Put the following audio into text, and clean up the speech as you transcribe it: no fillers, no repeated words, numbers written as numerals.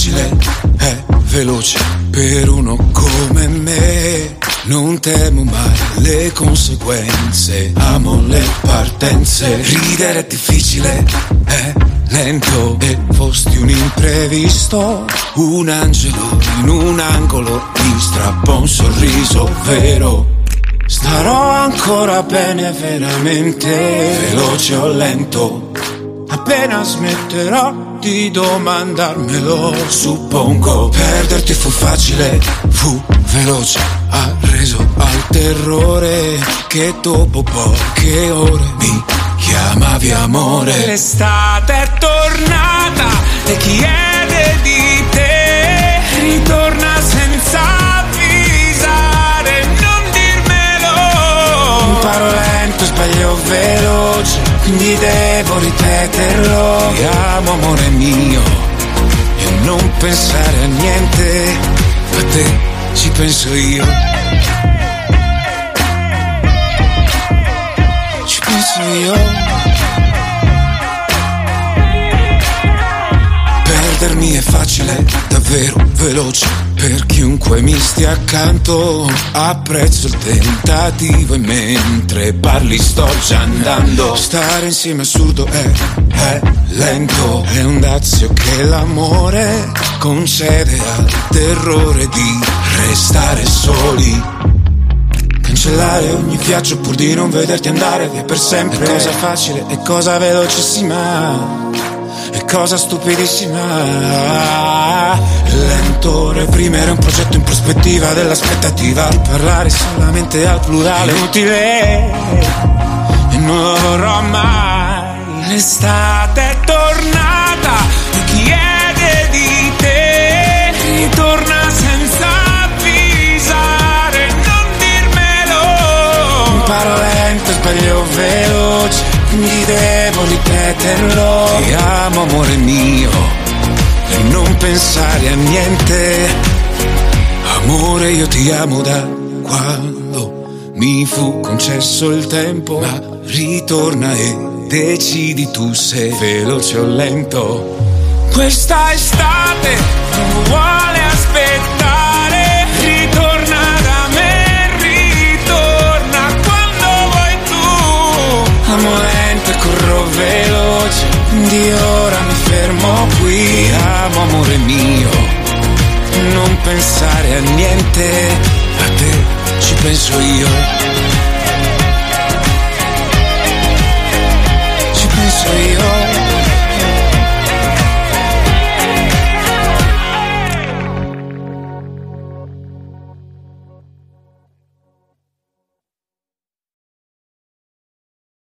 facile, è veloce per uno come me. Non temo mai le conseguenze, amo le partenze. Ridere è difficile, è lento e fosti un imprevisto. Un angelo in un angolo mi strappa un sorriso vero. Starò ancora bene veramente, veloce o lento. Appena smetterò di domandarmelo, suppongo. Perderti fu facile, fu veloce, ha reso al terrore che dopo poche ore mi chiamavi amore. L'estate è tornata e chiede di te, ritorna senza avvisare, non dirmelo. Imparo lento, sbaglio veloce, quindi devo ripeterlo. Ti amo amore mio e non pensare a niente, a te ci penso io. Ci penso io. Perdermi è facile, davvero veloce, per chiunque mi stia accanto. Apprezzo il tentativo e mentre parli sto già andando. Stare insieme è assurdo, è lento, è un dazio che l'amore concede al terrore di restare soli. Cancellare ogni viaggio pur di non vederti andare via per sempre. È cosa facile, è cosa velocissima, è cosa stupidissima. È lento reprimere un progetto in prospettiva dell'aspettativa di parlare solamente al plurale. È inutile e non lo vorrò mai. L'estate è tornata e chiede di te, ritorna senza avvisare, non dirmelo. Imparo lento, sbaglio veloce, quindi devo ripeterlo. Ti amo amore mio e non pensare a niente. Amore io ti amo da quando mi fu concesso il tempo, ma ritorna e decidi tu se veloce o lento. Questa estate non vuole aspettare, ritorna da me, ritorna quando vuoi tu. Amo lento e corro veloce, di ora mi fermo qui. Amo amore mio, non pensare a niente, a te ci penso io.